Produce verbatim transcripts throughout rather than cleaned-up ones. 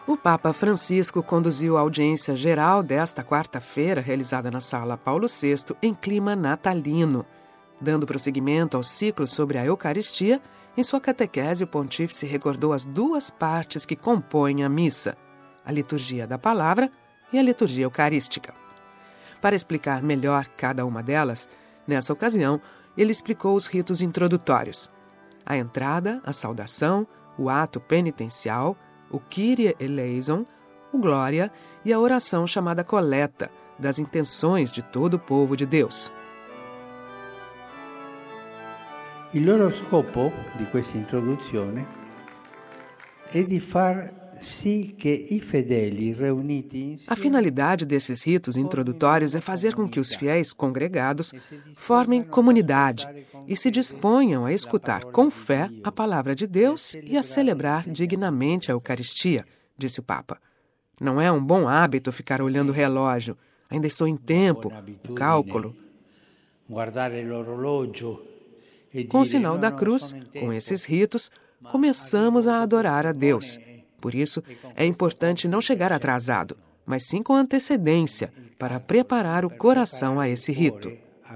O Papa Francisco conduziu a audiência geral desta quarta-feira, realizada na Sala Paulo sexto, em clima natalino. Dando prosseguimento ao ciclo sobre a Eucaristia, em sua catequese o pontífice recordou as duas partes que compõem a missa, a liturgia da palavra e a liturgia eucarística. Para explicar melhor cada uma delas, nessa ocasião, ele explicou os ritos introdutórios: a entrada, a saudação, o ato penitencial, o Kyrie eleison, o Glória e a oração chamada coleta, das intenções de todo o povo de Deus. Il loro scopo di questa introduzione è di far sì che i fedeli riuniti A finalidade desses ritos introdutórios é fazer com que os fiéis congregados formem comunidade e se disponham a escutar com fé a palavra de Deus e a celebrar dignamente a Eucaristia, disse o Papa. Não é um bom hábito ficar olhando o relógio. Ainda estou em tempo, cálculo. Guardare l'orologio. Com o sinal da cruz, com esses ritos, começamos a adorar a Deus. Por isso, é importante não chegar atrasado, mas sim com antecedência, para preparar o coração a esse rito.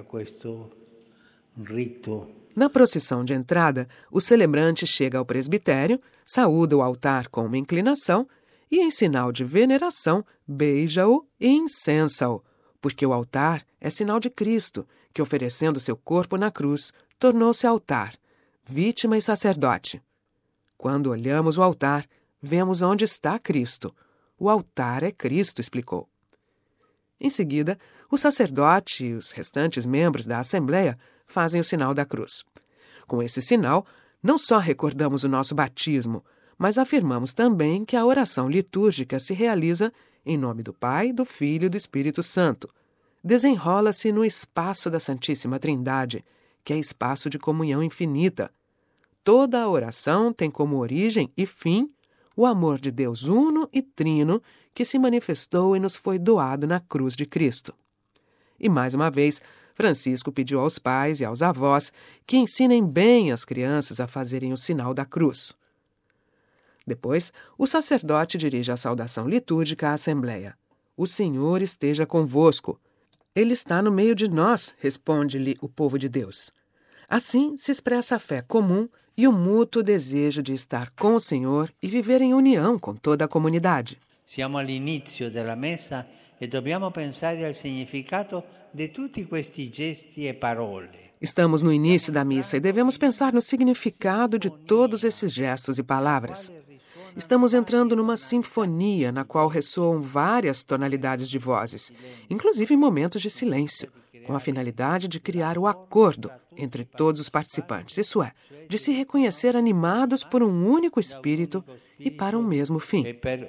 Na procissão de entrada, o celebrante chega ao presbitério, saúda o altar com uma inclinação e, em sinal de veneração, beija-o e incensa-o, porque o altar é sinal de Cristo, que, oferecendo seu corpo na cruz, tornou-se altar, vítima e sacerdote. Quando olhamos o altar, vemos onde está Cristo. O altar é Cristo, explicou. Em seguida, o sacerdote e os restantes membros da Assembleia fazem o sinal da cruz. Com esse sinal, não só recordamos o nosso batismo, mas afirmamos também que a oração litúrgica se realiza em nome do Pai, do Filho e do Espírito Santo. Desenrola-se no espaço da Santíssima Trindade, que é espaço de comunhão infinita. Toda a oração tem como origem e fim o amor de Deus uno e trino que se manifestou e nos foi doado na cruz de Cristo. E mais uma vez, Francisco pediu aos pais e aos avós que ensinem bem as crianças a fazerem o sinal da cruz. Depois, o sacerdote dirige a saudação litúrgica à Assembleia. O Senhor esteja convosco. Ele está no meio de nós, responde-lhe o povo de Deus. Assim se expressa a fé comum e o mútuo desejo de estar com o Senhor e viver em união com toda a comunidade. Siamo all'inizio della messa e dobbiamo pensare al significato di tutti questi gesti e parole. Estamos no início da missa e devemos pensar no significado de todos esses gestos e palavras. Estamos entrando numa sinfonia na qual ressoam várias tonalidades de vozes, inclusive em momentos de silêncio, com a finalidade de criar o acordo entre todos os participantes, isso é, de se reconhecer animados por um único espírito e para um mesmo fim.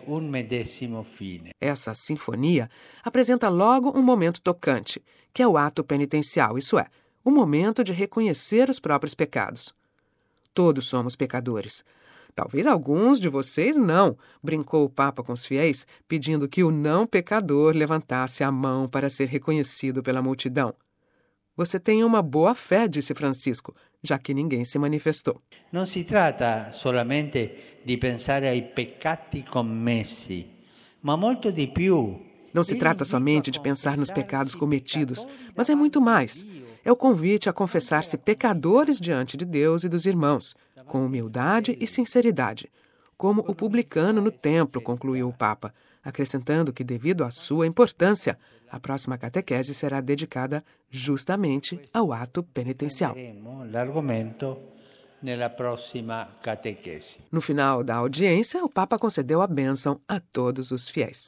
Essa sinfonia apresenta logo um momento tocante, que é o ato penitencial, isso é, o momento de reconhecer os próprios pecados. Todos somos pecadores. Talvez alguns de vocês não, brincou o Papa com os fiéis, pedindo que o não pecador levantasse a mão para ser reconhecido pela multidão. Você tem uma boa fé, disse Francisco, já que ninguém se manifestou. Não se trata solamente de pensar ai peccati commessi, ma molto di più. Não se trata somente de pensar nos pecados cometidos, mas é muito mais. É o convite a confessar-se pecadores diante de Deus e dos irmãos, com humildade e sinceridade, como o publicano no templo, concluiu o Papa, acrescentando que, devido à sua importância, a próxima catequese será dedicada justamente ao ato penitencial. No final da audiência, o Papa concedeu a bênção a todos os fiéis.